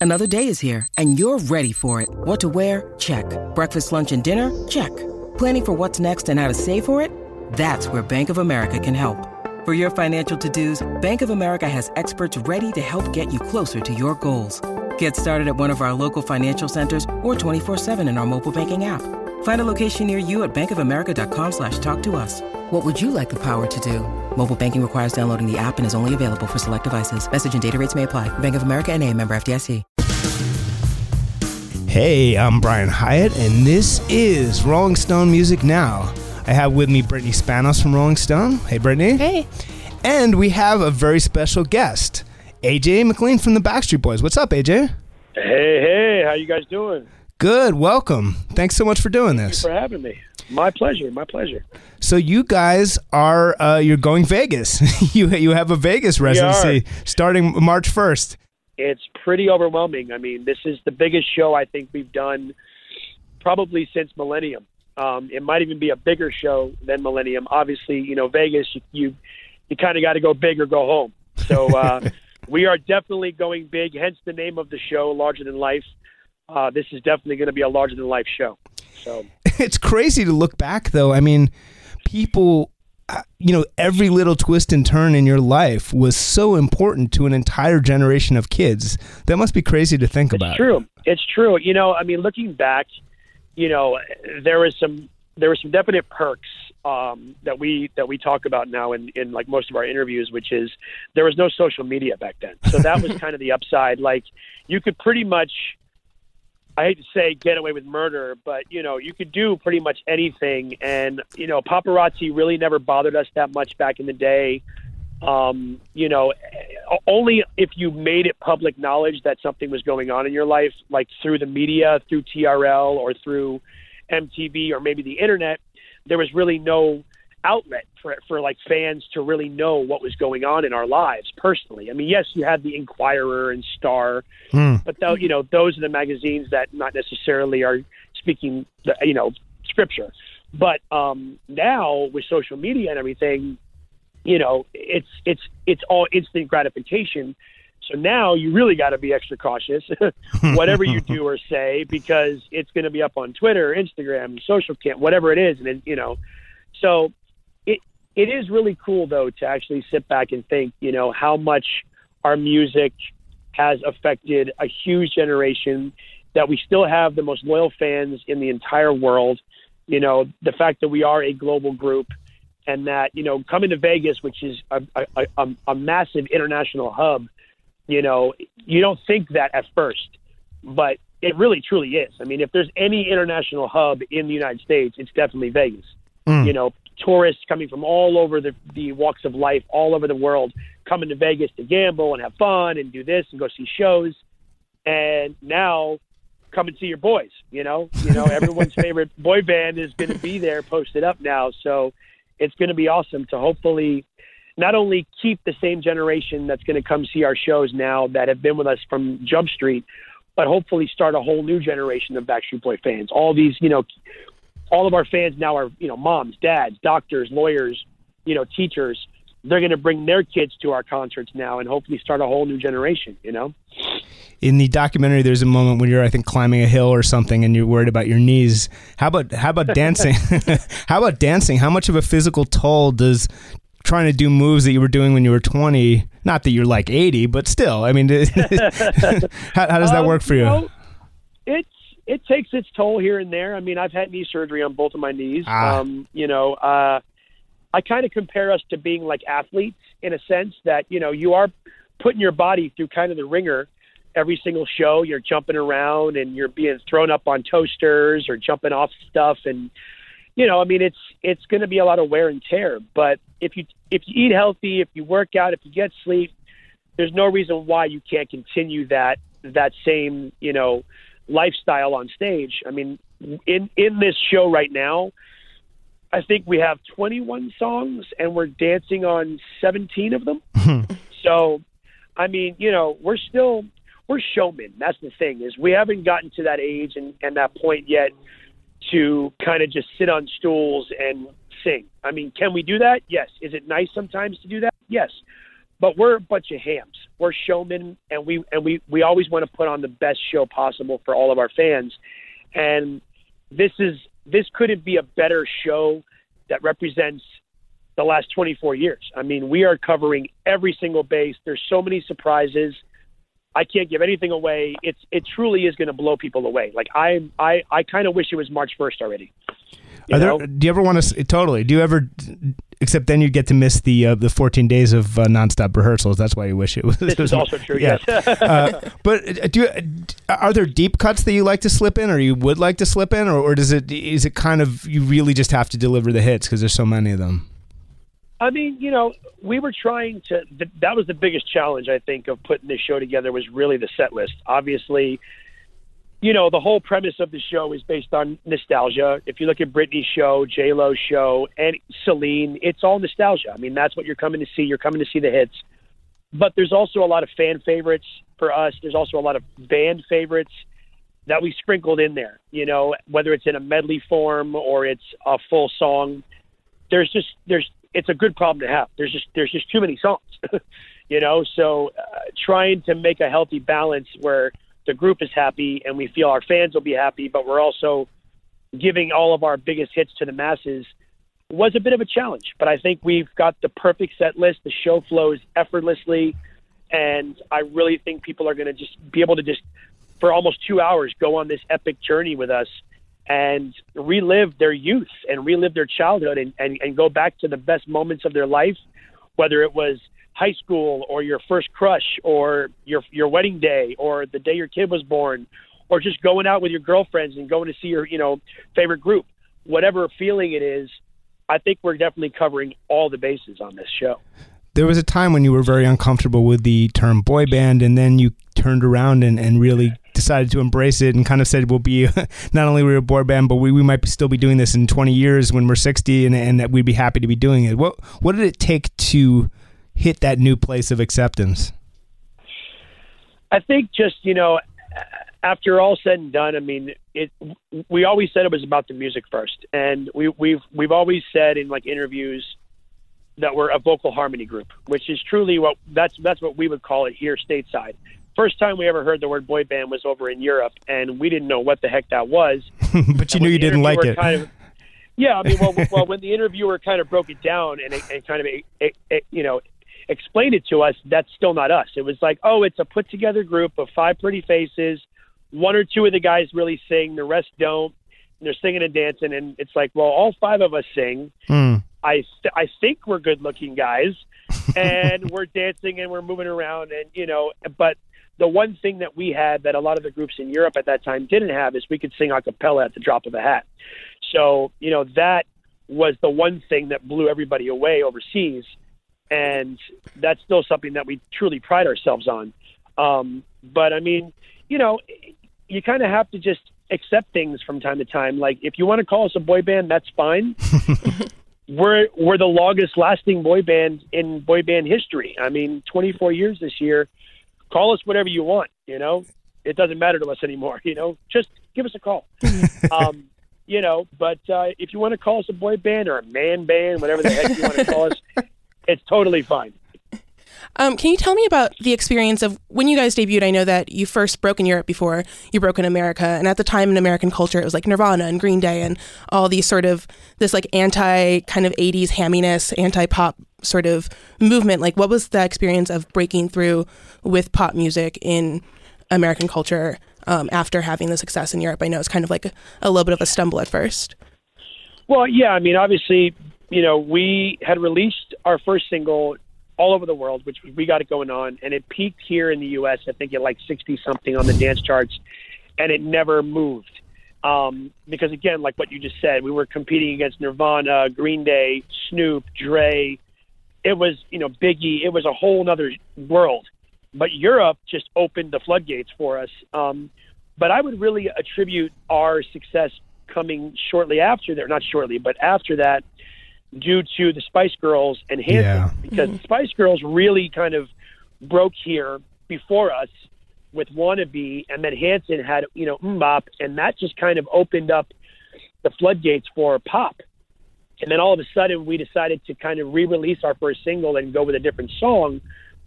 Another day is here, and you're ready for it. What to wear? Check. Breakfast, lunch, and dinner? Check. Planning for what's next and how to save for it? That's where Bank of America can help. For your financial to-dos, Bank of America has experts ready to help get you closer to your goals. Get started at one of our local financial centers or 24/7 in our mobile banking app. Find a location near you at bankofamerica.com/talktous. What would you like the power to do? Mobile banking requires downloading the app and is only available for select devices. Message and data rates may apply. Bank of America N.A., member FDIC. Hey, I'm Brian Hyatt, and this is Rolling Stone Music Now. I have with me Brittany Spanos from Rolling Stone. Hey, Brittany. Hey. And we have a very special guest, AJ McLean from the Backstreet Boys. What's up, AJ? Hey, how you guys doing? Good, welcome. Thanks so much for doing this. Thank you for having me. My pleasure. So you guys are, you're going Vegas. you have a Vegas residency starting March 1st. It's pretty overwhelming. I mean, this is the biggest show I think we've done probably since Millennium. It might even be a bigger show than Millennium. Obviously, you know, Vegas, you kind of got to go big or go home. So we are definitely going big, hence the name of the show, Larger Than Life. This is definitely going to be a larger than life show. So it's crazy to look back, though. I mean, people, you know, every little twist and turn in your life was so important to an entire generation of kids. That must be crazy to think about. It's true. You know, I mean, looking back, you know, there were some definite perks that we talk about now in like most of our interviews, which is there was no social media back then. So that was kind of the upside. Like you could pretty much, I hate to say get away with murder, but, you know, you could do pretty much anything. And, you know, paparazzi really never bothered us that much back in the day. You know, only if you made it public knowledge that something was going on in your life, like through the media, through TRL or through MTV or maybe the internet, there was really no outlet for like fans to really know what was going on in our lives personally. I mean, yes, you had the Inquirer and Star, but though, you know, those are the magazines that not necessarily are speaking, you know, scripture. But now with social media and everything, you know, it's all instant gratification. So now you really got to be extra cautious, whatever you do or say, because it's going to be up on Twitter, Instagram, social cam, whatever it is. And then, you know, so it is really cool, though, to actually sit back and think, you know, how much our music has affected a huge generation, that we still have the most loyal fans in the entire world. You know, the fact that we are a global group, and that, you know, coming to Vegas, which is a massive international hub, you know, you don't think that at first, but it really truly is. I mean, if there's any international hub in the United States, it's definitely Vegas. You know, tourists coming from all over the walks of life, all over the world, coming to Vegas to gamble and have fun and do this and go see shows. And now come and see your boys, you know, everyone's favorite boy band is going to be there posted up now. So it's going to be awesome to hopefully not only keep the same generation that's going to come see our shows now that have been with us from Jump Street, but hopefully start a whole new generation of Backstreet Boy fans. All these, you know, all of our fans now are, you know, moms, dads, doctors, lawyers, you know, teachers. They're going to bring their kids to our concerts now and hopefully start a whole new generation, you know? In the documentary, there's a moment when you're, I think, climbing a hill or something and you're worried about your knees. How about dancing? How about dancing? How much of a physical toll does trying to do moves that you were doing when you were 20, not that you're like 80, but still, I mean, how does that work for you? Know, it takes its toll here and there. I mean, I've had knee surgery on both of my knees. You know, I kind of compare us to being like athletes in a sense that, you know, you are putting your body through kind of the ringer every single show. You're jumping around and you're being thrown up on toasters or jumping off stuff. And, you know, I mean, it's going to be a lot of wear and tear, but if you eat healthy, if you work out, if you get sleep, there's no reason why you can't continue that same, you know, lifestyle on stage. I mean, in this show right now, I think we have 21 songs and we're dancing on 17 of them. So, I mean, you know, we're showmen. That's the thing, is we haven't gotten to that age and that point yet to kind of just sit on stools and sing. I mean, can we do that? Yes. Is it nice sometimes to do that? Yes. but we're a bunch of hams. We're showmen, and we always want to put on the best show possible for all of our fans. And this couldn't be a better show that represents the last 24 years. I mean, we are covering every single base. There's so many surprises. I can't give anything away. It truly is going to blow people away. Like I kind of wish it was March 1st already. Do you ever want to totally? Do you ever? Except then you get to miss the 14 days of nonstop rehearsals. That's why you wish it was. This is also true. Yeah. Yes. But are there deep cuts that you like to slip in, or you would like to slip in, or is it kind of you really just have to deliver the hits because there's so many of them? I mean, we were trying to. That was the biggest challenge, I think, of putting this show together. Was really the set list. Obviously, the whole premise of the show is based on nostalgia. If you look at Britney's show, J-Lo's show, and Celine, it's all nostalgia. I mean, that's what you're coming to see. You're coming to see the hits. But there's also a lot of fan favorites for us. There's also a lot of band favorites that we sprinkled in there, whether it's in a medley form or it's a full song. It's a good problem to have. There's just too many songs, so trying to make a healthy balance where the group is happy and we feel our fans will be happy, but we're also giving all of our biggest hits to the masses was a bit of a challenge. But I think we've got the perfect set list. The show flows effortlessly, and I really think people are going to just be able to just, for almost 2 hours, go on this epic journey with us and relive their youth and relive their childhood and go back to the best moments of their life, whether it was high school or your first crush or your wedding day or the day your kid was born or just going out with your girlfriends and going to see your, favorite group. Whatever feeling it is, I think we're definitely covering all the bases on this show. There was a time when you were very uncomfortable with the term boy band, and then you turned around and really decided to embrace it and kind of said, we'll be, not only we're a boy band, but we might still be doing this in 20 years when we're 60 and that we'd be happy to be doing it. What did it take to hit that new place of acceptance? I think just, after all said and done, I mean, we always said it was about the music first. And we've always said in like interviews that we're a vocal harmony group, which is truly that's what we would call it here stateside. First time we ever heard the word boy band was over in Europe, and we didn't know what the heck that was. But you knew you didn't like it. Yeah, I mean, well, when the interviewer kind of broke it down and kind of, explained it to us, that's still not us. It was like, oh, it's a put together group of 5 pretty faces. 1 or 2 of the guys really sing, the rest don't. And they're singing and dancing, and it's like, well, all 5 of us sing. I think we're good looking guys, and we're dancing and we're moving around, and but the one thing that we had that a lot of the groups in Europe at that time didn't have is we could sing a cappella at the drop of a hat. So, that was the one thing that blew everybody away overseas. And that's still something that we truly pride ourselves on. But I mean, you kind of have to just accept things from time to time. Like if you want to call us a boy band, that's fine. We're the longest lasting boy band in boy band history. I mean, 24 years this year. Call us whatever you want, it doesn't matter to us anymore, just give us a call. But if you want to call us a boy band or a man band, whatever the heck you want to call us, it's totally fine. Can you tell me about the experience of when you guys debuted? I know that you first broke in Europe before you broke in America. And at the time in American culture, it was like Nirvana and Green Day and all these sort of this like anti kind of 80s hamminess, anti-pop sort of movement. Like what was the experience of breaking through with pop music in American culture after having the success in Europe? I know it's kind of like a little bit of a stumble at first. Well, yeah, I mean, obviously, we had released our first single all over the world, which We Got It Going On, and it peaked here in the U.S., I think at like 60-something on the dance charts, and it never moved. Because, again, like what you just said, we were competing against Nirvana, Green Day, Snoop, Dre. It was, Biggie. It was a whole other world. But Europe just opened the floodgates for us. But I would really attribute our success coming shortly after that, not shortly, but after that, due to the Spice Girls and Hanson, because the Spice Girls really kind of broke here before us with Wannabe, and then Hanson had, MMMBop, and that just kind of opened up the floodgates for pop. And then all of a sudden we decided to kind of re-release our first single and go with a different song,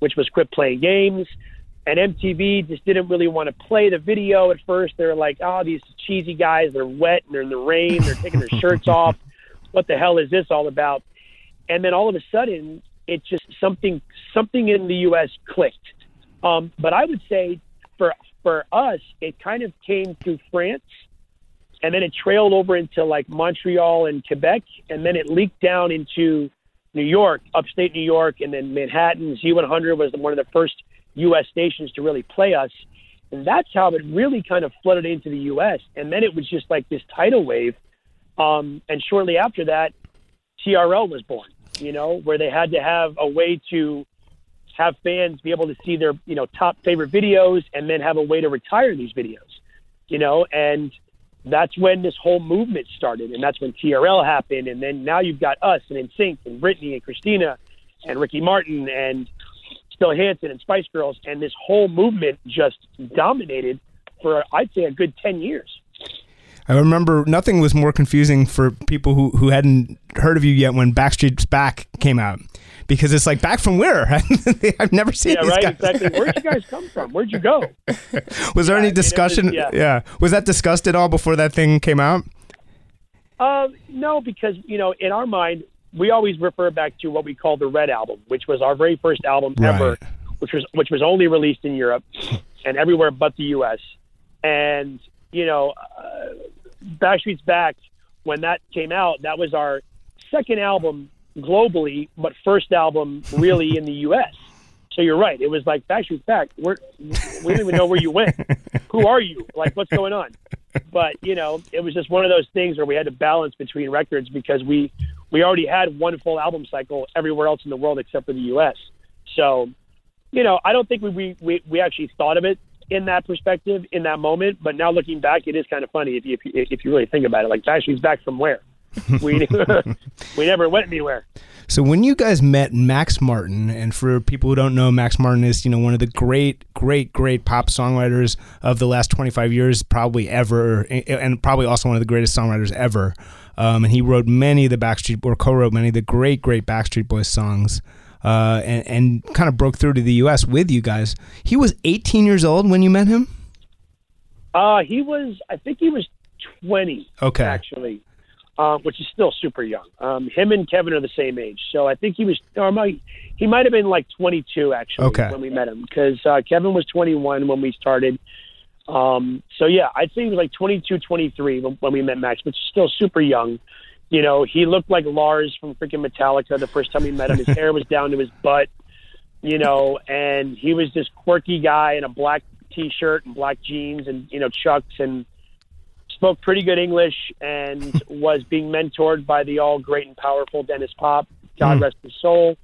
which was Quit Playing Games. And MTV just didn't really want to play the video at first. They were like, oh, these cheesy guys, they're wet and they're in the rain, they're taking their shirts off. What the hell is this all about? And then all of a sudden, it just something in the U.S. clicked. But I would say for us, it kind of came through France, and then it trailed over into like Montreal and Quebec, and then it leaked down into New York, upstate New York, and then Manhattan. Z100 was one of the first U.S. stations to really play us. And that's how it really kind of flooded into the U.S. And then it was just like this tidal wave. And shortly after that, TRL was born, where they had to have a way to have fans be able to see their, top favorite videos and then have a way to retire these videos, and that's when this whole movement started. And that's when TRL happened. And then now you've got us and NSYNC and Britney and Christina and Ricky Martin and Still Hansen and Spice Girls, and this whole movement just dominated for, I'd say, a good 10 years. I remember nothing was more confusing for people who hadn't heard of you yet when Backstreet's Back came out, because it's like, back from where? I've never seen these guys. Exactly. Where'd you guys come from? Where'd you go? Was there any discussion? Was that discussed at all before that thing came out? No, because, in our mind, we always refer back to what we call the Red Album, which was our very first album ever, which was only released in Europe and everywhere but the U.S. And, Backstreet's Back, when that came out, that was our second album globally, but first album really in the U.S. So you're right. It was like, Backstreet's Back. We don't even know where you went. Who are you? Like, what's going on? But, it was just one of those things where we had to balance between records, because we already had one full album cycle everywhere else in the world except for the U.S. So, I don't think we actually thought of it in that perspective in that moment. But now looking back, it is kind of funny if you really think about it. Like, Backstreet's Back from where? We never went anywhere. So when you guys met Max Martin, and for people who don't know, Max Martin is, one of the great pop songwriters of the last 25 years, probably ever, and probably also one of the greatest songwriters ever. And he wrote many of the co-wrote many of the great Backstreet Boys songs, and kind of broke through to the U.S. with you guys. He was 18 years old when you met him? I think he was 20, actually. Which is still super young. Him and Kevin are the same age, so I think he might have been like 22 actually when we met him, because Kevin was 21 when we started. So yeah, I'd say he was like 22, 23 when we met Max, which is still super young. He looked like Lars from freaking Metallica the first time we met him. His hair was down to his butt, and he was this quirky guy in a black T-shirt and black jeans and Chucks, and spoke pretty good English, and was being mentored by the all great and powerful Dennis Pop, God rest his soul.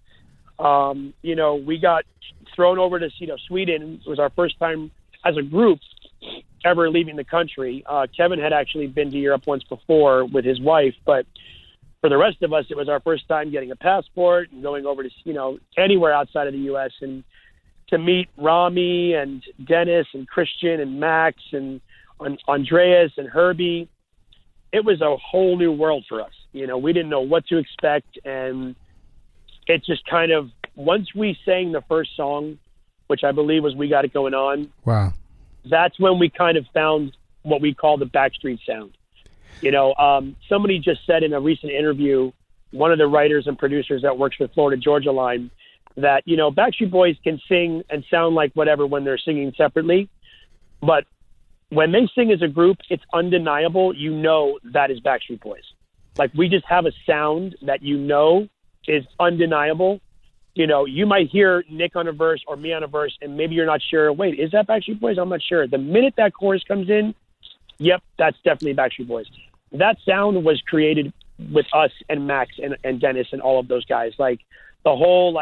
We got thrown over to Sweden. It was our first time as a group ever leaving the country. Kevin had actually been to Europe once before with his wife, but for the rest of us, it was our first time getting a passport and going over to anywhere outside of the U.S. and to meet Rami and Dennis and Christian and Max and Andreas and Herbie. It was a whole new world for us. We didn't know what to expect, and it just kind of, once we sang the first song, which I believe was We Got It Going On. Wow. That's when we kind of found what we call the Backstreet sound. Somebody just said in a recent interview, one of the writers and producers that works for Florida Georgia Line, that, Backstreet Boys can sing and sound like whatever when they're singing separately, but when they sing as a group, it's undeniable. That is Backstreet Boys. Like, we just have a sound that is undeniable. You might hear Nick on a verse or me on a verse, and maybe you're not sure. Wait, is that Backstreet Boys? I'm not sure. The minute that chorus comes in, yep, that's definitely Backstreet Boys. That sound was created with us and Max and Dennis and all of those guys. Like, the whole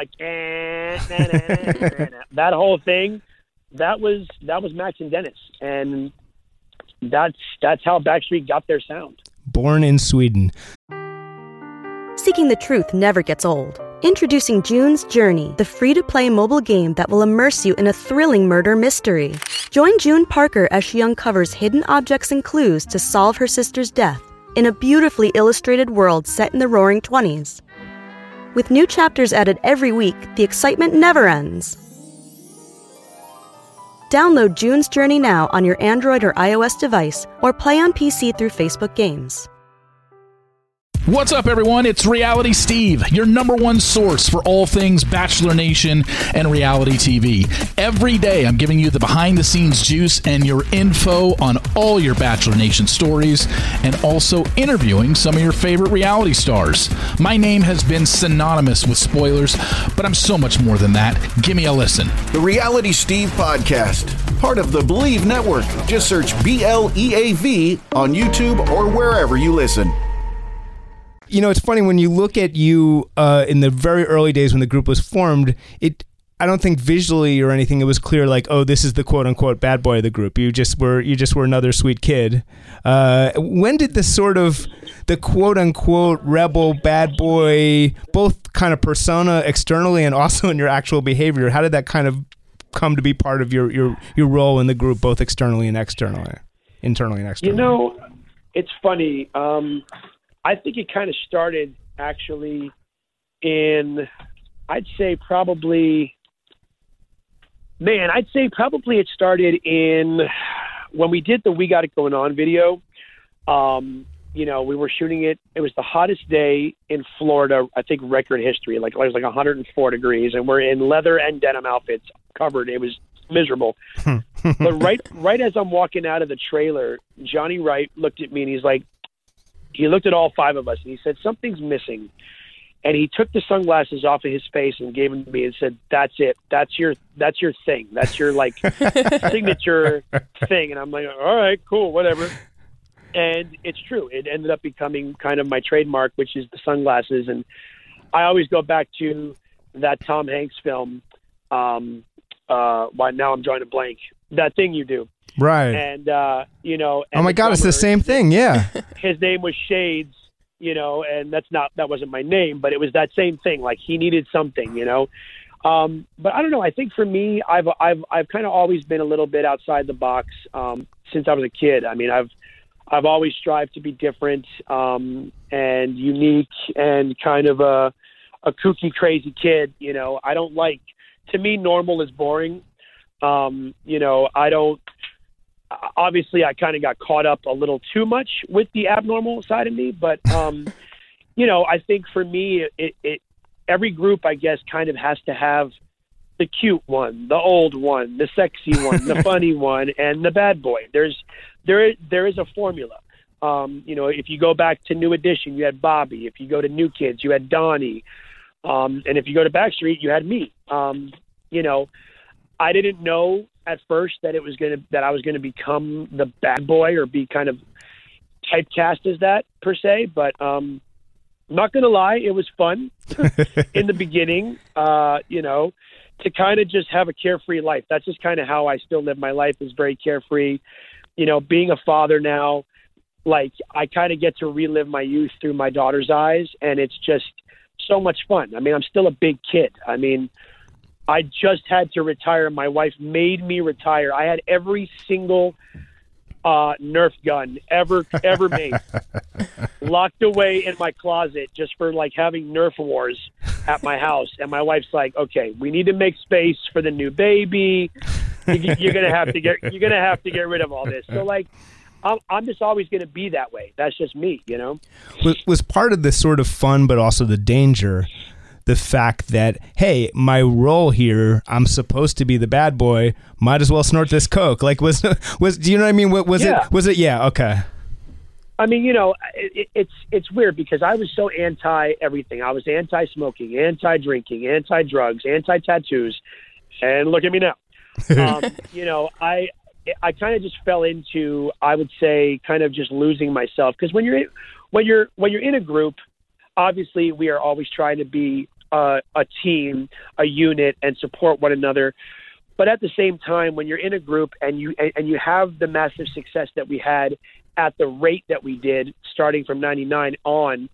that whole thing. That was Max and Dennis, and that's how Backstreet got their sound. Born in Sweden. Seeking the truth never gets old. Introducing June's Journey, the free-to-play mobile game that will immerse you in a thrilling murder mystery. Join June Parker as she uncovers hidden objects and clues to solve her sister's death in a beautifully illustrated world set in the Roaring '20s. With new chapters added every week, the excitement never ends. Download June's Journey now on your Android or iOS device, or play on PC through Facebook Games. What's up, everyone? It's Reality Steve, your number one source for all things Bachelor Nation and reality TV. Every day, I'm giving you the behind-the-scenes juice and your info on all your Bachelor Nation stories, and also interviewing some of your favorite reality stars. My name has been synonymous with spoilers, but I'm so much more than that. Give me a listen. The Reality Steve Podcast, part of the Believe Network. Just search BLEAV on YouTube or wherever you listen. You know, it's funny when you look at you in the very early days when the group was formed. I don't think visually or anything it was clear like, oh, this is the quote unquote bad boy of the group. You just were another sweet kid. When did the quote unquote rebel bad boy, both kind of persona externally and also in your actual behavior, how did that kind of come to be part of your role in the group, both externally and externally, internally and externally? You know, it's funny. I think it kind of started actually I'd say probably it started in when we did the We Got It Going On video. You know, we were shooting it. It was the hottest day in Florida, I think record history. Like it was like 104 degrees, and we're in leather and denim outfits covered. It was miserable. But right as I'm walking out of the trailer, Johnny Wright looked at me and he looked at all five of us and he said, something's missing. And he took the sunglasses off of his face and gave them to me and said, that's it. That's your thing. That's your like signature thing. And I'm like, all right, cool, whatever. And it's true. It ended up becoming kind of my trademark, which is the sunglasses. And I always go back to that Tom Hanks film. Now I'm drawing a blank. That Thing You Do. Right. And, you know. And oh, my God, it's the same thing. Yeah. His name was Shades, you know, and that wasn't my name, but it was that same thing. Like he needed something, you know. But I don't know. I think for me, I've kind of always been a little bit outside the box since I was a kid. I mean, I've always strived to be different and unique and kind of a kooky, crazy kid. You know, to me, normal is boring. You know, obviously I kind of got caught up a little too much with the abnormal side of me, but, you know, I think for me, every group, I guess, kind of has to have the cute one, the old one, the sexy one, the funny one, and the bad boy. There is a formula. You know, if you go back to New Edition, you had Bobby. If you go to New Kids, you had Donnie. And if you go to Backstreet, you had me. You know, I didn't know at first that I was gonna become the bad boy or be kind of typecast as that per se, but I'm not gonna lie, it was fun in the beginning. You know, to kind of just have a carefree life. That's just kind of how I still live my life, is very carefree. You know, being a father now, like I kind of get to relive my youth through my daughter's eyes, and it's just so much fun. I mean, I'm still a big kid. I mean, I just had to retire. My wife made me retire. I had every single Nerf gun ever made locked away in my closet just for like having Nerf wars at my house. And my wife's like, okay, we need to make space for the new baby. You're gonna have to get rid of all this. So like, I'm just always going to be that way. That's just me, you know? Was part of the sort of fun, but also the danger, the fact that, hey, my role here, I'm supposed to be the bad boy, might as well snort this coke. Like, do you know what I mean? Was it? Yeah. Okay. I mean, you know, it's weird because I was so anti everything. I was anti-smoking, anti-drinking, anti-drugs, anti-tattoos. And look at me now. You know, I kind of just fell into, I would say, kind of just losing myself. Because when you're in a group, obviously we are always trying to be a team, a unit, and support one another. But at the same time, when you're in a group and you have the massive success that we had at the rate that we did, starting from '99 on,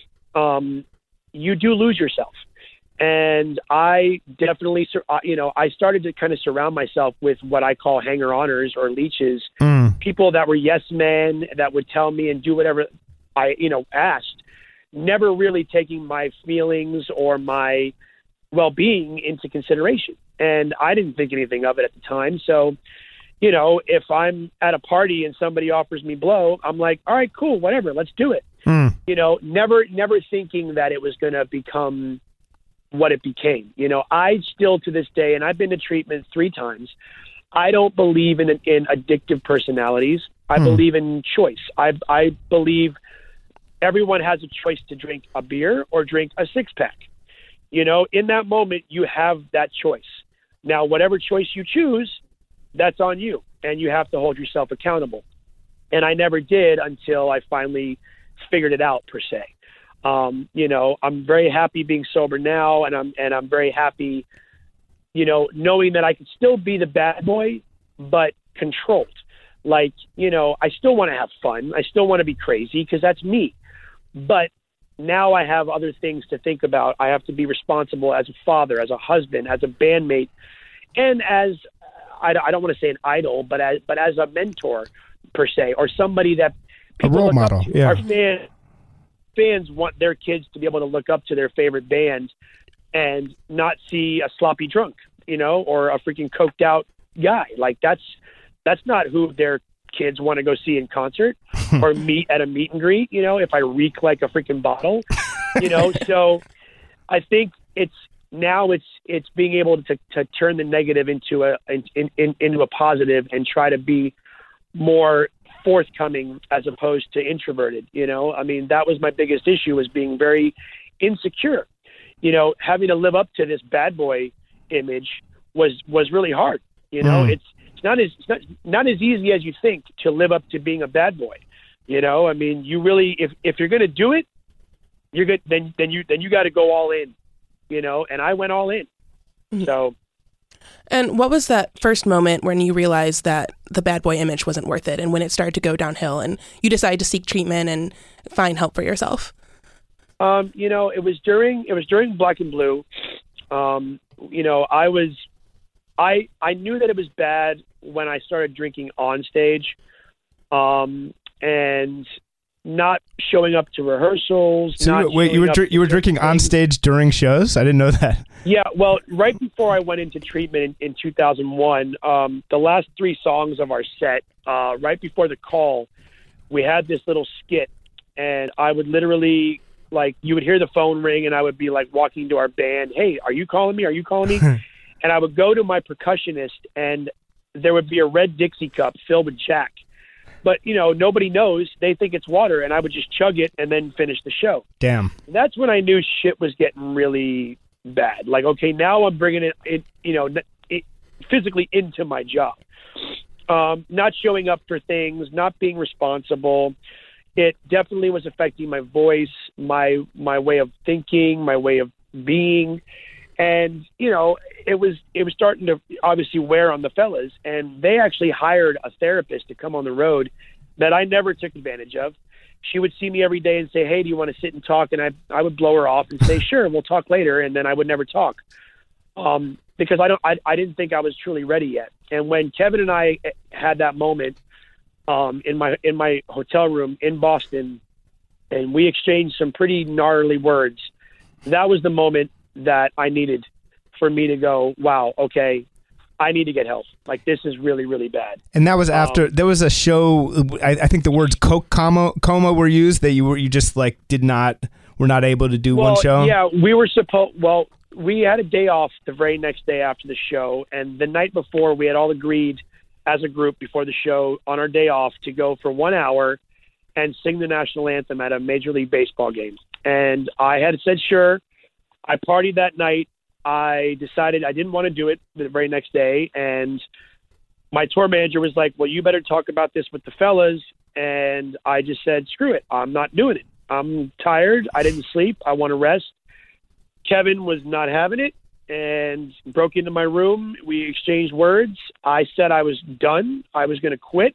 you do lose yourself. And I definitely, you know, I started to kind of surround myself with what I call hanger-oners or leeches, people that were yes men that would tell me and do whatever I, you know, asked, never really taking my feelings or my well-being into consideration. And I didn't think anything of it at the time. So, you know, if I'm at a party and somebody offers me blow, I'm like, all right, cool, whatever, let's do it. You know, never thinking that it was going to become what it became. You know, I still to this day, and I've been to treatment 3 times, I don't believe in addictive personalities. I believe in choice. I believe everyone has a choice to drink a beer or drink a 6-pack. You know, in that moment, you have that choice. Now, whatever choice you choose, that's on you, and you have to hold yourself accountable. And I never did until I finally figured it out, per se. You know, I'm very happy being sober now, and I'm very happy, you know, knowing that I can still be the bad boy, but controlled. Like, you know, I still want to have fun. I still want to be crazy because that's me. But now I have other things to think about. I have to be responsible as a father, as a husband, as a bandmate, and as, I don't want to say an idol, but as a mentor, per se, or somebody that a role model. Yeah. Our fans want their kids to be able to look up to their favorite band and not see a sloppy drunk, you know, or a freaking coked out guy. Like that's not who their kids want to go see in concert or meet at a meet and greet, you know, if I reek like a freaking bottle, you know. So I think it's being able to turn the negative into a positive and try to be more forthcoming as opposed to introverted. You know, I mean, that was my biggest issue, was being very insecure. You know, having to live up to this bad boy image was really hard. You know, it's not as easy as you think to live up to being a bad boy. You know, I mean, you really, if you're going to do it, you're good. Then you got to go all in. You know, and I went all in. So. And what was that first moment when you realized that the bad boy image wasn't worth it, and when it started to go downhill and you decided to seek treatment and find help for yourself? You know, it was during Black and Blue. You know, I knew that it was bad when I started drinking on stage, and not showing up to rehearsals. So you were drinking on stage during shows? I didn't know that. Yeah, well, right before I went into treatment in 2001, the last 3 songs of our set, right before the call, we had this little skit, and I would literally, like, you would hear the phone ring, and I would be like walking to our band, "Hey, are you calling me? Are you calling me?" And I would go to my percussionist, and there would be a red Dixie cup filled with Jack. But, you know, nobody knows. They think it's water, and I would just chug it and then finish the show. Damn. That's when I knew shit was getting really bad. Like, okay, now I'm bringing it you know, physically into my job. Not showing up for things, not being responsible. It definitely was affecting my voice, my way of thinking, my way of being. And, you know, it was starting to obviously wear on the fellas, and they actually hired a therapist to come on the road that I never took advantage of. She would see me every day and say, "Hey, do you want to sit and talk?" And I would blow her off and say, "Sure, we'll talk later." And then I would never talk, because I didn't think I was truly ready yet. And when Kevin and I had that moment in my hotel room in Boston, and we exchanged some pretty gnarly words, that was the moment that I needed for me to go, wow, okay, I need to get help. Like, this is really, really bad. And that was after there was a show. I think the words "coke coma" were used. That you just like were not able to do one show. Yeah, we were supposed. Well, we had a day off the very next day after the show, and the night before, we had all agreed as a group before the show on our day off to go for 1 hour and sing the national anthem at a Major League Baseball game. And I had said sure. I partied that night. I decided I didn't want to do it the very next day. And my tour manager was like, "Well, you better talk about this with the fellas." And I just said, "Screw it. I'm not doing it. I'm tired. I didn't sleep. I want to rest." Kevin was not having it and broke into my room. We exchanged words. I said I was done. I was going to quit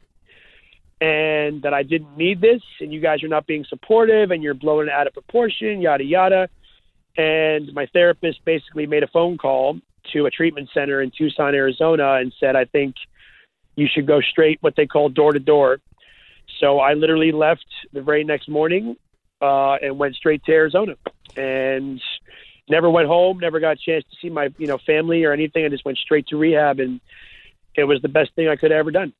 and that I didn't need this. And you guys are not being supportive and you're blowing it out of proportion, yada, yada. And my therapist basically made a phone call to a treatment center in Tucson, Arizona, and said, "I think you should go straight," what they call door to door. So I literally left the very next morning and went straight to Arizona. And never went home, never got a chance to see my, family or anything. I just went straight to rehab, and it was the best thing I could have ever done.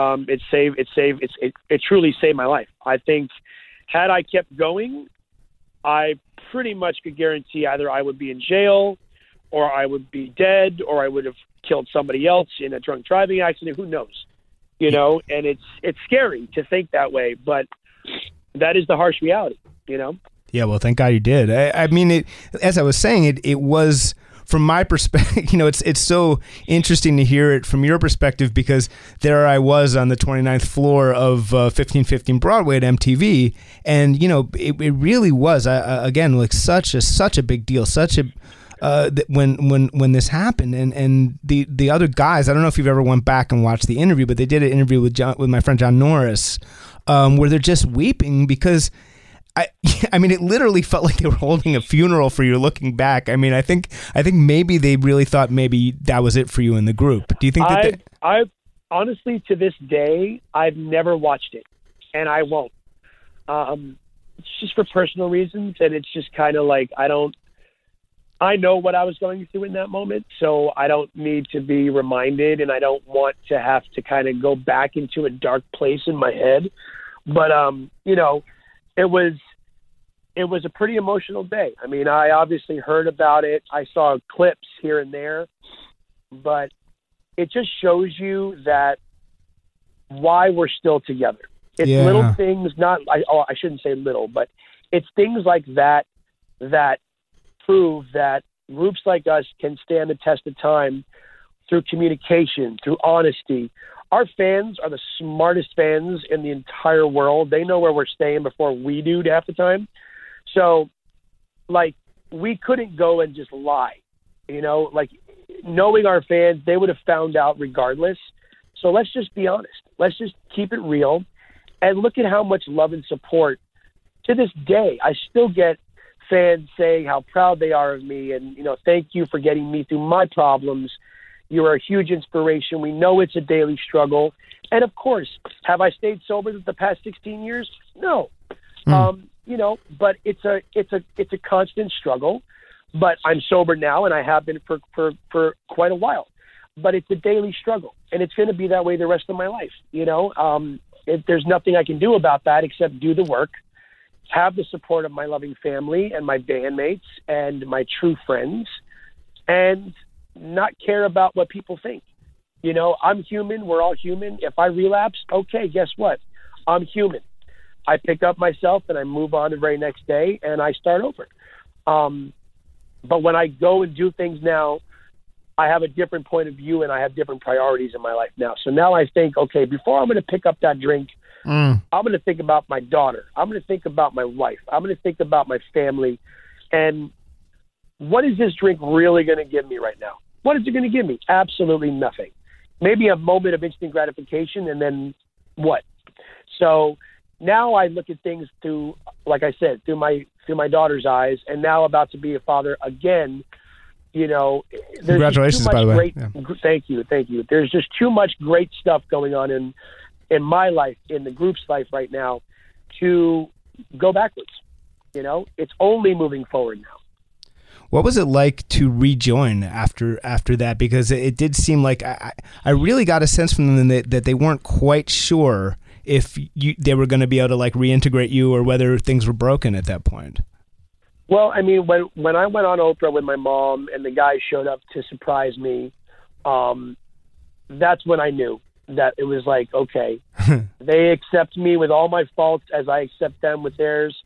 It truly saved my life. I think had I kept going, I pretty much could guarantee either I would be in jail or I would be dead or I would have killed somebody else in a drunk driving accident. Who knows? And it's scary to think that way, but that is the harsh reality, Yeah, well, thank God you did. I mean, as I was saying, it was, from my perspective, it's so interesting to hear it from your perspective, because there I was on the 29th floor of 1515 Broadway at MTV, and it really was again like such a big deal, when this happened, and the other guys, I don't know if you've ever went back and watched the interview, but they did an interview with my friend John Norris, where they're just weeping because. I mean, it literally felt like they were holding a funeral for you. Looking back, I mean, I think maybe they really thought maybe that was it for you in the group. Do you think that? I've honestly, to this day, I've never watched it, and I won't. It's just for personal reasons, and it's just kind of like I know what I was going through in that moment, so I don't need to be reminded, and I don't want to have to kind of go back into a dark place in my head. But it was a pretty emotional day. I mean, I obviously heard about it. I saw clips here and there, but it just shows you that why we're still together. It's little things, I shouldn't say little, but it's things like that prove that groups like us can stand the test of time through communication, through honesty. Our fans are the smartest fans in the entire world. They know where we're staying before we do half the time. So, we couldn't go and just lie, knowing our fans, they would have found out regardless. So let's just be honest. Let's just keep it real and look at how much love and support. To this day, I still get fans saying how proud they are of me and, thank you for getting me through my problems. You are a huge inspiration. We know it's a daily struggle. And of course, have I stayed sober the past 16 years? No. But it's a constant struggle, but I'm sober now and I have been for quite a while, but it's a daily struggle and it's going to be that way the rest of my life. There's nothing I can do about that except do the work, have the support of my loving family and my bandmates and my true friends, and not care about what people think. I'm human. We're all human. If I relapse, okay, guess what? I'm human. I pick up myself and I move on the very next day and I start over. But when I go and do things now, I have a different point of view and I have different priorities in my life now. So now I think, okay, before I'm going to pick up that drink, I'm going to think about my daughter. I'm going to think about my wife. I'm going to think about my family. And what is this drink really going to give me right now? What is it going to give me? Absolutely nothing. Maybe a moment of instant gratification, and then what? So now I look at things through, like I said, through my daughter's eyes, and now about to be a father again. Congratulations, by the way. Thank you. There's just too much great stuff going on in my life, in the group's life right now, to go backwards. It's only moving forward now. What was it like to rejoin after that? Because it did seem like I really got a sense from them that they weren't quite sure if they were going to be able to reintegrate you or whether things were broken at that point. Well, I mean, when I went on Oprah with my mom and the guy showed up to surprise me, that's when I knew that it was like, okay, they accept me with all my faults as I accept them with theirs.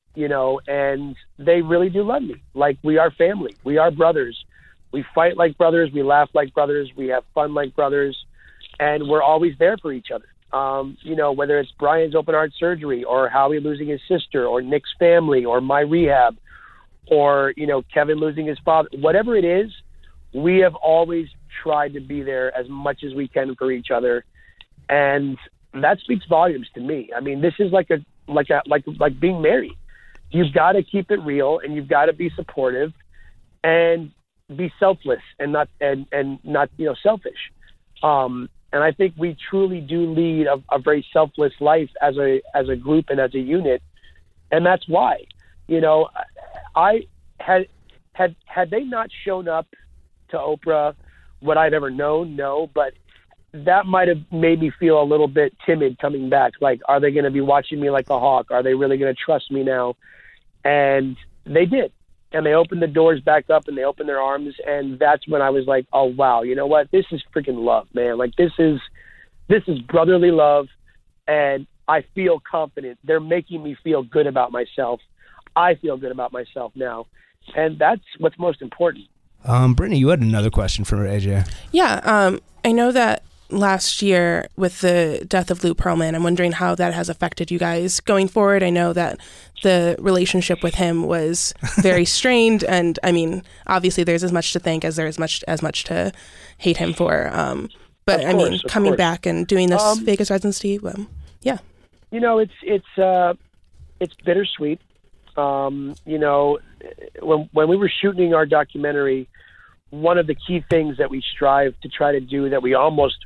And they really do love me. Like, we are family. We are brothers. We fight like brothers. We laugh like brothers. We have fun like brothers. And we're always there for each other. Whether it's Brian's open heart surgery or Howie losing his sister or Nick's family or my rehab or, Kevin losing his father, whatever it is, we have always tried to be there as much as we can for each other. And that speaks volumes to me. I mean, this is like being married. You've got to keep it real and you've got to be supportive and be selfless and not selfish. And I think we truly do lead a very selfless life as a group and as a unit. And that's why, I had had they not shown up to Oprah, would I've ever known? No, but that might have made me feel a little bit timid coming back. Like, are they going to be watching me like a hawk? Are they really going to trust me now? And they did. And they opened the doors back up and they opened their arms. And that's when I was like, oh, wow, you know what? This is freaking love, man. Like, this is brotherly love. And I feel confident. They're making me feel good about myself. I feel good about myself now. And that's what's most important. Brittany, you had another question for AJ. Yeah. I know that last year with the death of Lou Pearlman, I'm wondering how that has affected you guys going forward. I know that the relationship with him was very strained, and I mean, obviously there's as much to thank as there is as much to hate him for. But I mean, coming back and doing this Vegas residency, yeah. You know, it's bittersweet. You know, when we were shooting our documentary, one of the key things that we strive to try to do that we almost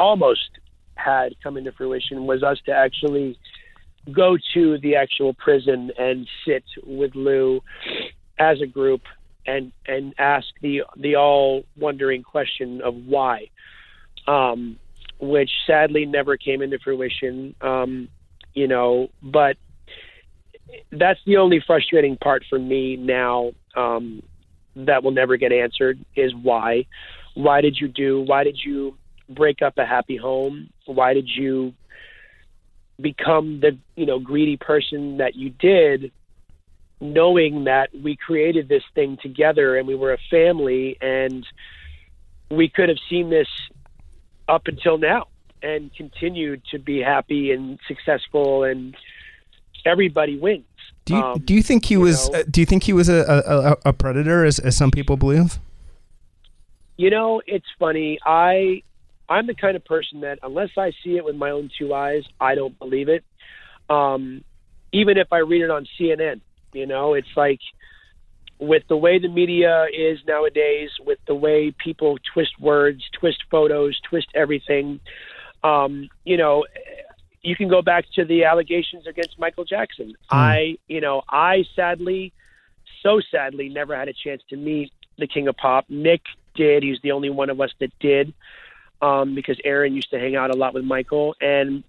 had come into fruition was us to actually go to the actual prison and sit with Lou as a group and ask the all wondering question of why, which sadly never came into fruition. You know, but that's the only frustrating part for me now, that will never get answered, is why. Why did you break up a happy home? Why did you become the, greedy person that you did, knowing that we created this thing together and we were a family and we could have seen this up until now and continued to be happy and successful and everybody wins. Do you think he was? Do you think he was a predator, as some people believe? It's funny. I'm the kind of person that unless I see it with my own two eyes, I don't believe it. Even if I read it on CNN, it's like with the way the media is nowadays, with the way people twist words, twist photos, twist everything. You can go back to the allegations against Michael Jackson. I so sadly, never had a chance to meet the King of Pop. Nick did. He's the only one of us that did, because Aaron used to hang out a lot with Michael. And,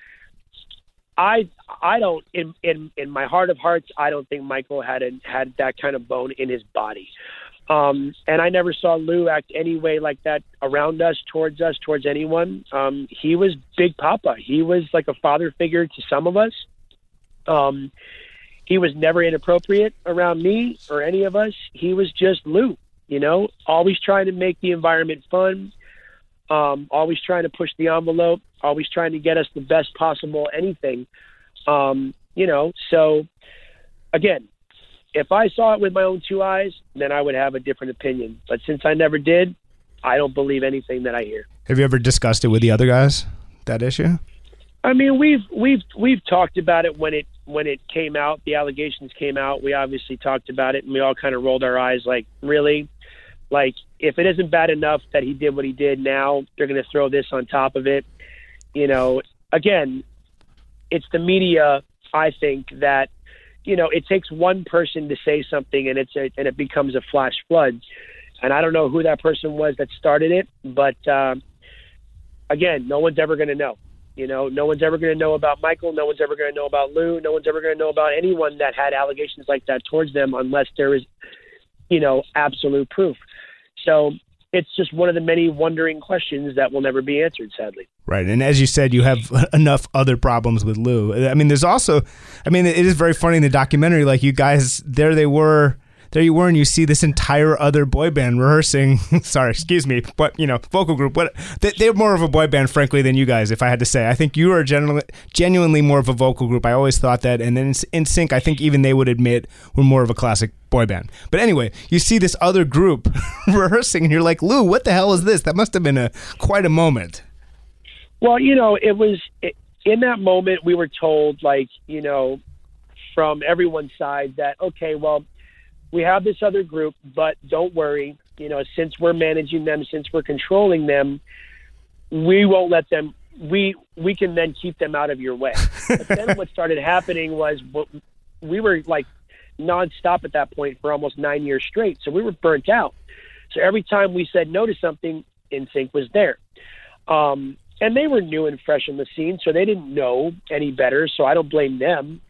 I don't, in my heart of hearts, I don't think Michael had that kind of bone in his body. And I never saw Lou act any way like that around us, towards anyone. He was Big Papa. He was like a father figure to some of us. He was never inappropriate around me or any of us. He was just Lou, always trying to make the environment fun, always trying to push the envelope, always trying to get us the best possible anything. So again, if I saw it with my own two eyes, then I would have a different opinion. But since I never did, I don't believe anything that I hear. Have you ever discussed it with the other guys, that issue? I mean, we've talked about it when it came out. The allegations came out. We obviously talked about it, and we all kind of rolled our eyes, like, really? Like, if it isn't bad enough that he did what he did, now they're going to throw this on top of it. Again, it's the media, I think, that it takes one person to say something and it becomes a flash flood. And I don't know who that person was that started it, but again, no one's ever going to know. No one's ever going to know about Michael. No one's ever going to know about Lou. No one's ever going to know about anyone that had allegations like that towards them unless there is, absolute proof. So it's just one of the many wondering questions that will never be answered, sadly. Right. And as you said, you have enough other problems with Lou. I mean, it is very funny in the documentary, like you guys, there you were, and you see this entire other boy band rehearsing. Sorry, excuse me, but vocal group. They're more of a boy band, frankly, than you guys. If I had to say, I think you are genuinely more of a vocal group. I always thought that, and then NSYNC, I think even they would admit we're more of a classic boy band. But anyway, you see this other group rehearsing, and you're like, Lou, what the hell is this? That must have been quite a moment. Well, it was in that moment we were told, from everyone's side that, okay, well, we have this other group, but don't worry, since we're managing them, since we're controlling them, we won't let them, we can then keep them out of your way. But then what started happening was we were nonstop at that point for almost 9 years straight. So we were burnt out. So every time we said no to something, NSYNC was there. And they were new and fresh in the scene, so they didn't know any better. So I don't blame them.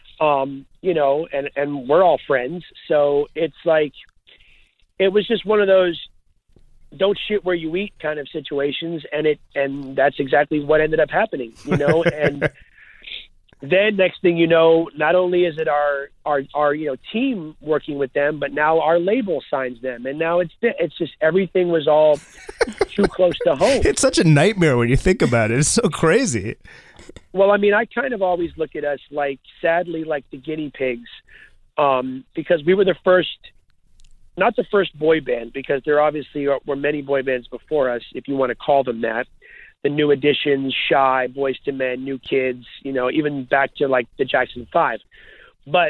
You know, and we're all friends. So it's like, it was just one of those don't shit where you eat kind of situations. And that's exactly what ended up happening, you know, and then next thing you know, not only is it our you know, team working with them, but now our label signs them. And now it's just, everything was all too close to home. It's such a nightmare when you think about it. It's so crazy. Well, I mean, I kind of always look at us like, sadly, like the guinea pigs, because we were the first, not the first boy band, because there obviously were many boy bands before us, if you want to call them that. The New Editions, Shy, Boyz II Men, New Kids, you know, even back to like the Jackson 5. But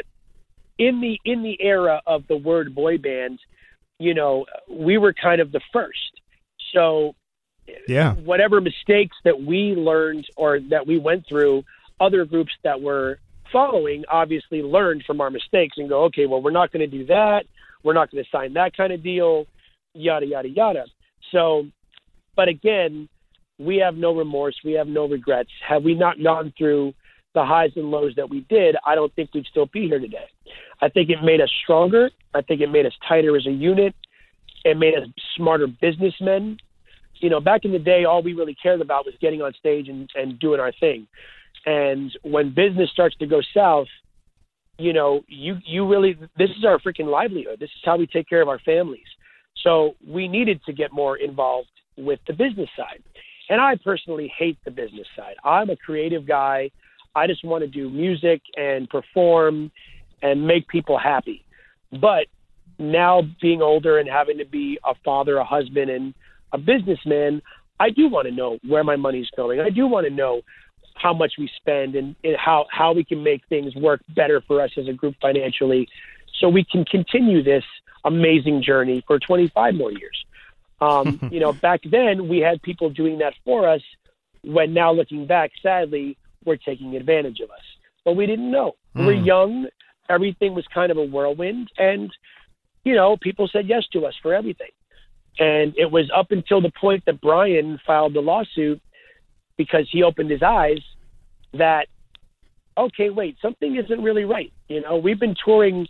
in the era of the word boy band, you know, we were kind of the first. So yeah, whatever mistakes that we learned or that we went through, other groups that were following obviously learned from our mistakes and go, okay, well, we're not going to do that. We're not going to sign that kind of deal, yada, yada, yada. So, but again, we have no remorse. We have no regrets. Had we not gone through the highs and lows that we did, I don't think we'd still be here today. I think it made us stronger. I think it made us tighter as a unit. It made us smarter businessmen. You know, back in the day, all we really cared about was getting on stage and doing our thing. And when business starts to go south, you know, you really, this is our freaking livelihood. This is how we take care of our families. So we needed to get more involved with the business side. And I personally hate the business side. I'm a creative guy. I just want to do music and perform and make people happy. But now being older and having to be a father, a husband, and a businessman, I do want to know where my money's going. I do want to know how much we spend and how we can make things work better for us as a group financially so we can continue this amazing journey for 25 more years. You know, back then we had people doing that for us, when now looking back, sadly, we're taking advantage of us. But we didn't know. We were young. Everything was kind of a whirlwind. And, you know, people said yes to us for everything. And it was up until the point that Brian filed the lawsuit because he opened his eyes that, okay, wait, something isn't really right. You know, we've been touring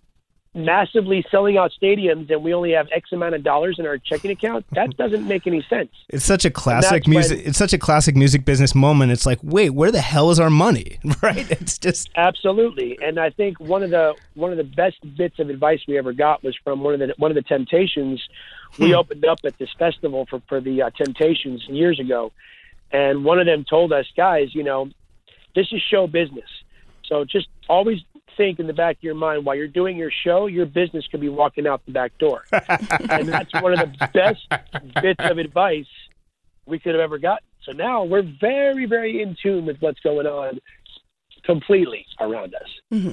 massively, selling out stadiums, and we only have X amount of dollars in our checking account. That doesn't make any sense. It's such a classic music. It's such a classic music business moment. It's like, wait, where the hell is our money? Right? It's just absolutely. And I think one of the best bits of advice we ever got was from one of the Temptations. We opened up at this festival for the Temptations years ago, and one of them told us, guys, you know, this is show business. So just always think in the back of your mind, while you're doing your show, your business could be walking out the back door. And that's one of the best bits of advice we could have ever gotten. So now we're very, very in tune with what's going on completely around us. Mm-hmm.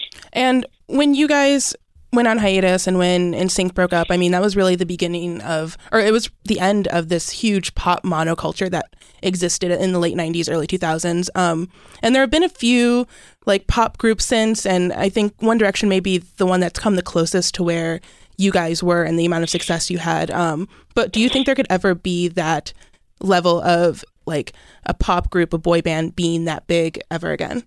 And when you guys went on hiatus and when NSYNC broke up, I mean, that was really the beginning of, or it was the end of this huge pop monoculture that existed in the late 90s, early 2000s. And there have been a few like pop groups since, and I think One Direction may be the one that's come the closest to where you guys were and the amount of success you had. But do you think there could ever be that level of like a pop group, a boy band being that big ever again?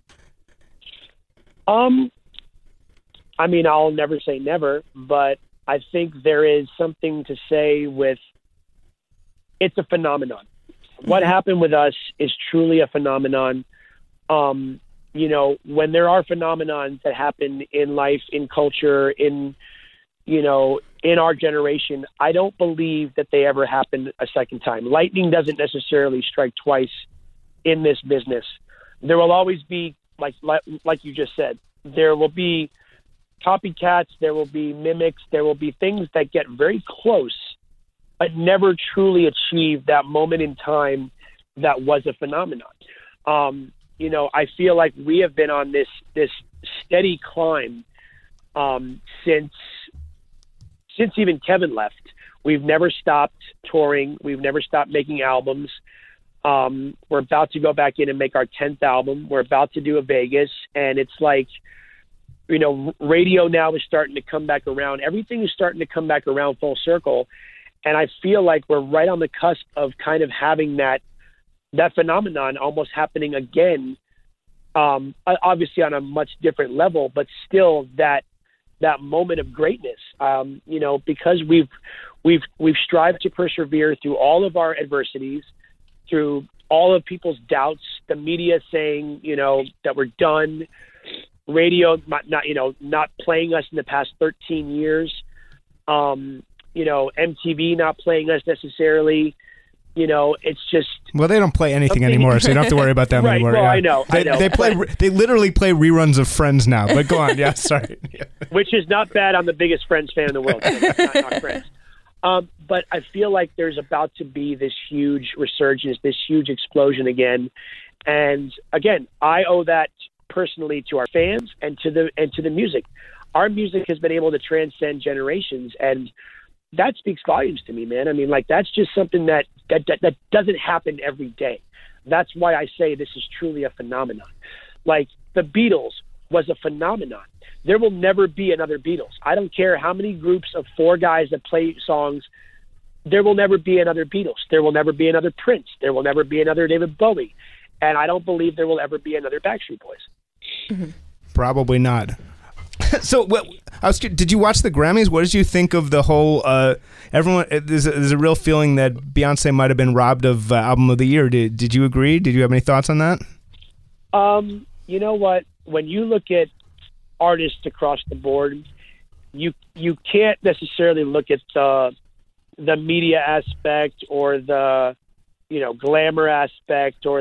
I mean, I'll never say never, but I think there is something to say with it's a phenomenon. What happened with us is truly a phenomenon. You know, when there are phenomenons that happen in life, in culture, in our generation, I don't believe that they ever happen a second time. Lightning doesn't necessarily strike twice in this business. There will always be, like you just said, there will be copycats, there will be mimics, there will be things that get very close but never truly achieve that moment in time that was a phenomenon. You know, I feel like we have been on this steady climb since even Kevin left. We've never stopped touring. We've never stopped making albums. We're about to go back in and make our 10th album. We're about to do a Vegas, and it's like radio now is starting to come back around. Everything is starting to come back around full circle. And I feel like we're right on the cusp of kind of having that phenomenon almost happening again, obviously on a much different level, but still that moment of greatness, because we've strived to persevere through all of our adversities, through all of people's doubts, the media saying, that we're done, radio not playing us in the past 13 years, MTV not playing us necessarily. It's just... Well, they don't play anything anymore, so you don't have to worry about them right, anymore. Well, yeah. I know. They literally play reruns of Friends now. But go on. Yeah, sorry. Yeah. Which is not bad. I'm the biggest Friends fan in the world. not Friends. But I feel like there's about to be this huge resurgence, this huge explosion again. And again, I owe that personally to our fans and to the music. Our music has been able to transcend generations, and that speaks volumes to me, man. I mean, like, that's just something that doesn't happen every day. That's why I say this is truly a phenomenon. Like, the Beatles was a phenomenon. There will never be another Beatles. I don't care how many groups of 4 guys that play songs. There will never be another Beatles. There will never be another Prince. There will never be another David Bowie. And I don't believe there will ever be another Backstreet Boys. Mm-hmm. Probably not. So, did you watch the Grammys? What did you think of the whole? Everyone, there's a real feeling that Beyonce might have been robbed of Album of the Year. Did you agree? Did you have any thoughts on that? You know what? When you look at artists across the board, you can't necessarily look at the media aspect or the glamour aspect or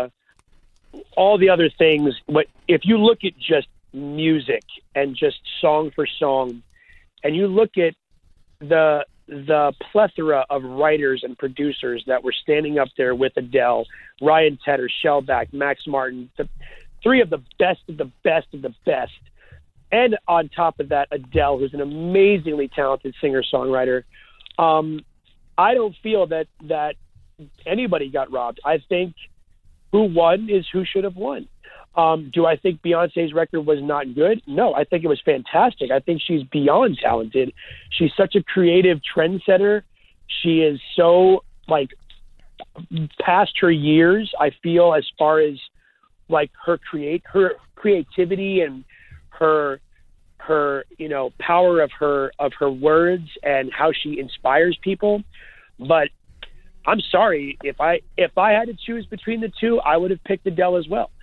all the other things. But if you look at just music and just song for song, and you look at the plethora of writers and producers that were standing up there with Adele, Ryan Tedder, Shellback, Max Martin, the 3 of the best of the best of the best, and on top of that, Adele, who's an amazingly talented singer-songwriter. I don't feel that anybody got robbed. I think who won is who should have won. Do I think Beyonce's record was not good? No, I think it was fantastic. I think she's beyond talented. She's such a creative trendsetter. She is so, past her years, I feel, as far as, her creativity and her power of her words and how she inspires people. But I'm sorry, if I had to choose between the two, I would have picked Adele as well.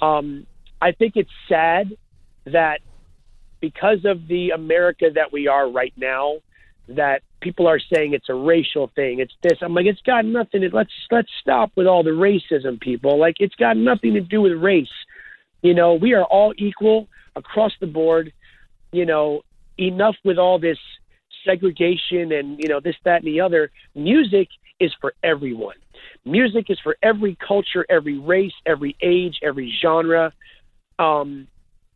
I think it's sad that because of the America that we are right now, that people are saying it's a racial thing. It's this. I'm like, it's got nothing to, let's stop with all the racism, people. Like, it's got nothing to do with race. We are all equal across the board. Enough with all this segregation and, this, that, and the other. Music is for everyone. Music is for every culture, every race, every age, every genre. And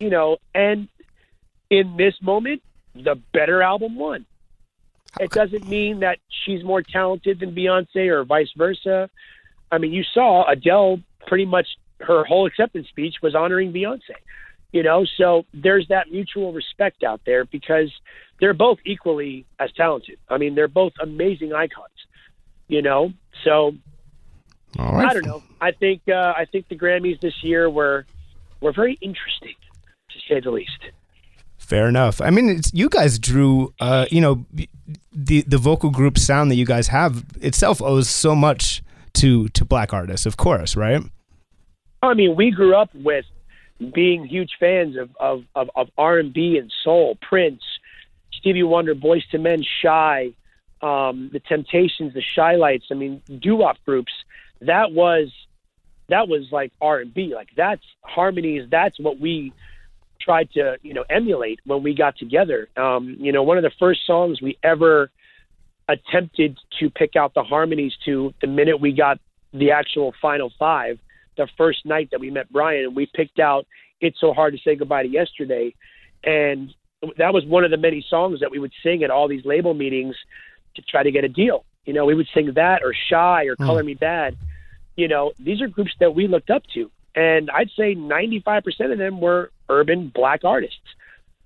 in this moment, the better album won. It doesn't mean that she's more talented than Beyonce or vice versa. I mean, you saw Adele, pretty much her whole acceptance speech was honoring Beyonce. So there's that mutual respect out there because they're both equally as talented. I mean, they're both amazing icons, So all right. I don't know. I think the Grammys this year were very interesting, to say the least. Fair enough. I mean, you guys drew, the vocal group sound that you guys have itself owes so much to Black artists, of course, right? I mean, we grew up with being huge fans of R&B and soul, Prince, Stevie Wonder, Boyz II Men, Shy, the Temptations, the Shy Lights. I mean, doo-wop groups. That was like R&B. Like, that's harmonies. That's what we tried to, emulate when we got together. One of the first songs we ever attempted to pick out the harmonies to, the minute we got the actual final 5, the first night that we met Brian, we picked out It's So Hard to Say Goodbye to Yesterday. And that was one of the many songs that we would sing at all these label meetings to try to get a deal. We would sing that or Shy or Color Me Bad. These are groups that we looked up to. And I'd say 95% of them were urban Black artists.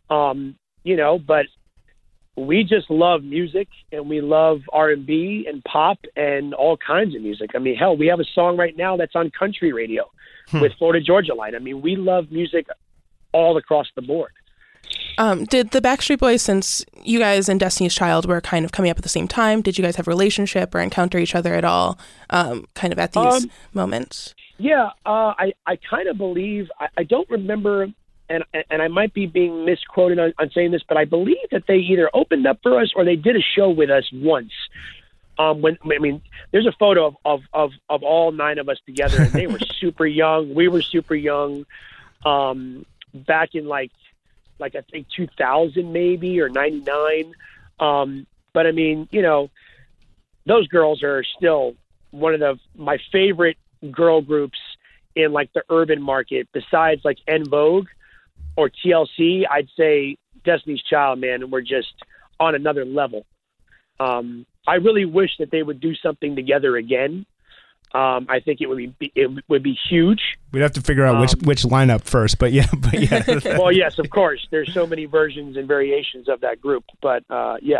But we just love music, and we love R&B and pop and all kinds of music. I mean, hell, we have a song right now that's on country radio with Florida Georgia Line. I mean, we love music all across the board. Did the Backstreet Boys, since you guys and Destiny's Child were kind of coming up at the same time, did you guys have a relationship or encounter each other at all kind of at these moments? Yeah, I kind of believe, I don't remember, and I might be being misquoted on saying this, but I believe that they either opened up for us or they did a show with us once. There's a photo of all 9 of us together, and they were super young. We were super young back in like I think 2000 maybe, or 99. But I mean, those girls are still one of my favorite girl groups in like the urban market. Besides like En Vogue or TLC, I'd say Destiny's Child, man, and we're just on another level. I really wish that they would do something together again. I think it would be huge. We'd have to figure out which lineup first, but yeah. Well, yes, of course. There's so many versions and variations of that group, but yeah.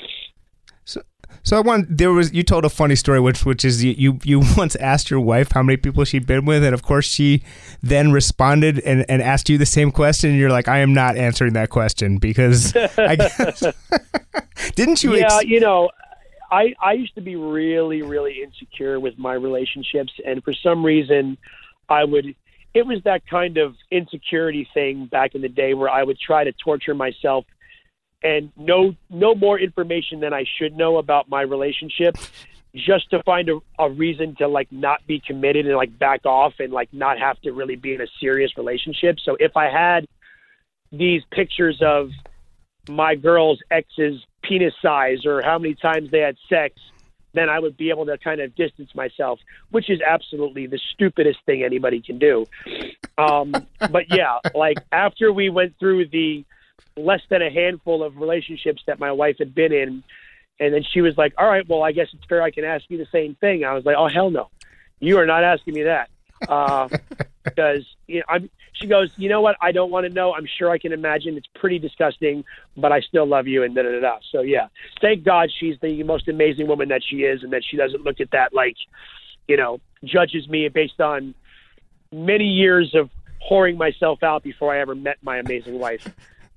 So you told a funny story, which is you once asked your wife how many people she'd been with, and of course she then responded and asked you the same question, and you're like, I am not answering that question because I guess didn't you? Yeah, I used to be really, really insecure with my relationships, and for some reason it was that kind of insecurity thing back in the day where I would try to torture myself and know more information than I should know about my relationship just to find a reason to like not be committed and like back off and like not have to really be in a serious relationship. So if I had these pictures of my girl's ex's penis size or how many times they had sex, then I would be able to kind of distance myself, which is absolutely the stupidest thing anybody can do. But yeah, like after we went through the less than a handful of relationships that my wife had been in, and then she was like, all right, well, I guess it's fair I can ask you the same thing. I was like, oh, hell no. You are not asking me that. Because she goes, you know what? I don't want to know. I'm sure I can imagine. It's pretty disgusting, but I still love you, and da-da-da-da. So, yeah, thank God she's the most amazing woman that she is, and that she doesn't look at that like, judges me based on many years of whoring myself out before I ever met my amazing wife,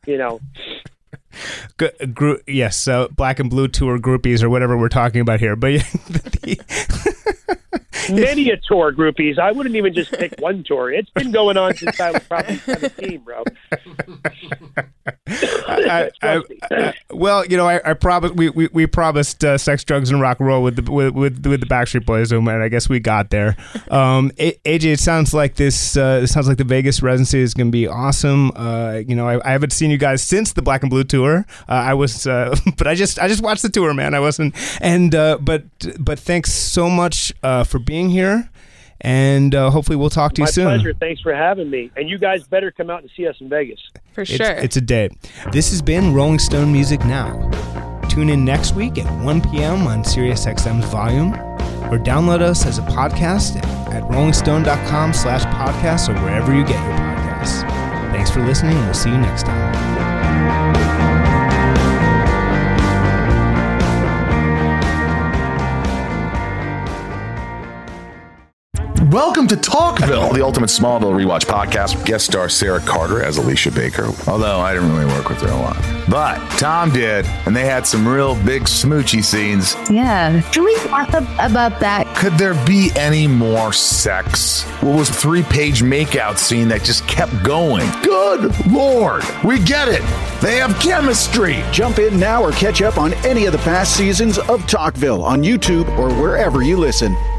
Yes, Black and Blue Tour groupies or whatever we're talking about here. But many a tour groupies. I wouldn't even just pick one tour. It's been going on since I was probably 17, bro. I promised we promised sex, drugs, and rock and roll with the Backstreet Boys, and I guess we got there. AJ, it sounds like the Vegas residency is going to be awesome. I haven't seen you guys since the Black and Blue tour. But I just watched the tour, man. I wasn't, but thanks so much for being here. And hopefully we'll talk to you soon. My pleasure. Thanks for having me. And you guys better come out and see us in Vegas. For sure. It's a date. This has been Rolling Stone Music Now. Tune in next week at 1 p.m. on SiriusXM's Volume, or download us as a podcast at rollingstone.com/podcasts or wherever you get your podcasts. Thanks for listening, and we'll see you next time. Welcome to Talkville, the ultimate Smallville rewatch podcast. Guest star Sarah Carter as Alicia Baker, although I didn't really work with her a lot. But Tom did, and they had some real big smoochy scenes. Yeah. Can we talk about that? Could there be any more sex? What was a 3-page makeout scene that just kept going? Good Lord. We get it. They have chemistry. Jump in now or catch up on any of the past seasons of Talkville on YouTube or wherever you listen.